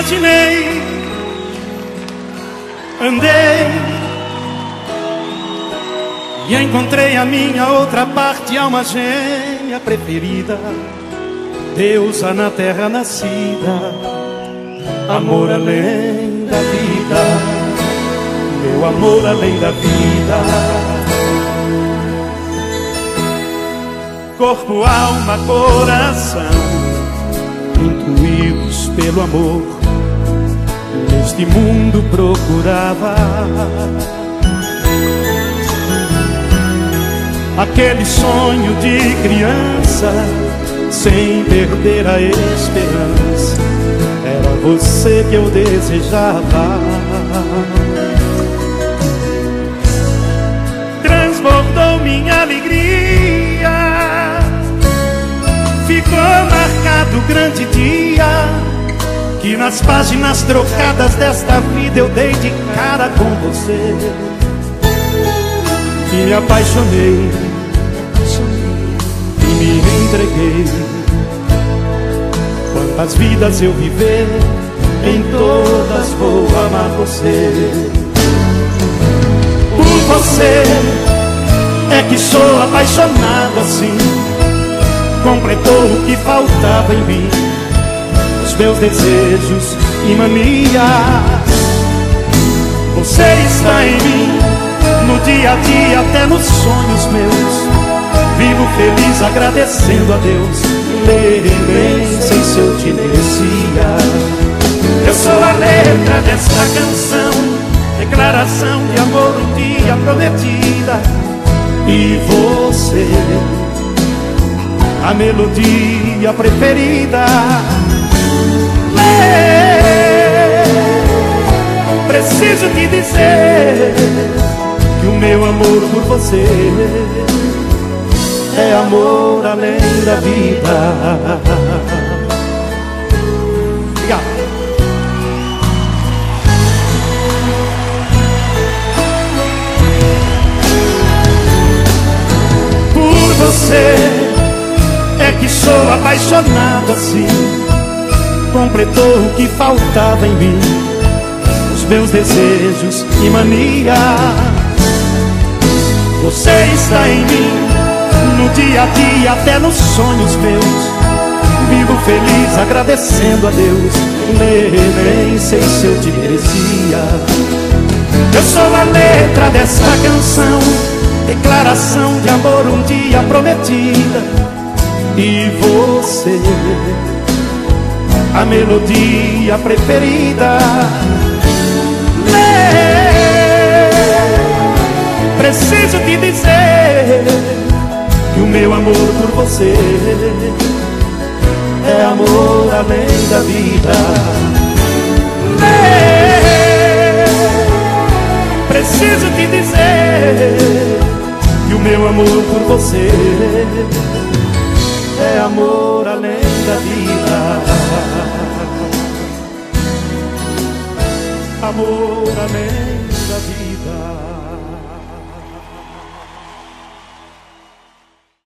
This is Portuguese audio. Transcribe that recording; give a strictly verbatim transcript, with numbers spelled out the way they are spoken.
imaginei, andei e encontrei a minha outra parte, alma gêmea preferida, deusa na terra nascida, amor além da vida, meu amor além da vida. Corpo, alma, coração, intuídos pelo amor, neste mundo procurava aquele sonho de criança, sem perder a esperança. Era você que eu desejava. Transbordou minha alegria, ficou marcado o grande dia que nas páginas trocadas desta vida eu dei de cara com você. E me apaixonei, e me entreguei. Quantas vidas eu viver, em todas vou amar você. Por você é que sou apaixonado assim. Completou o que faltava em mim, os meus desejos e manias. Você está em mim, no dia a dia, até nos sonhos meus. Vivo feliz agradecendo a Deus, nem sei se eu te merecia. Eu sou a letra desta canção, declaração de amor um dia prometida. E você, a melodia preferida. Preciso te dizer que o meu amor por você é amor além da vida. Obrigado. Por você é que sou apaixonado assim. Completou o que faltava em mim, os meus desejos e manias. Você está em mim, no dia a dia, até nos sonhos meus. Vivo feliz agradecendo a Deus, nem sei se eu te merecia. Eu sou a letra dessa canção, declaração de amor um dia prometida. E você, a melodia preferida. Preciso te dizer que o meu amor por você é amor além da vida. Preciso te dizer que o meu amor por você é amor além da vida. Amor além da vida.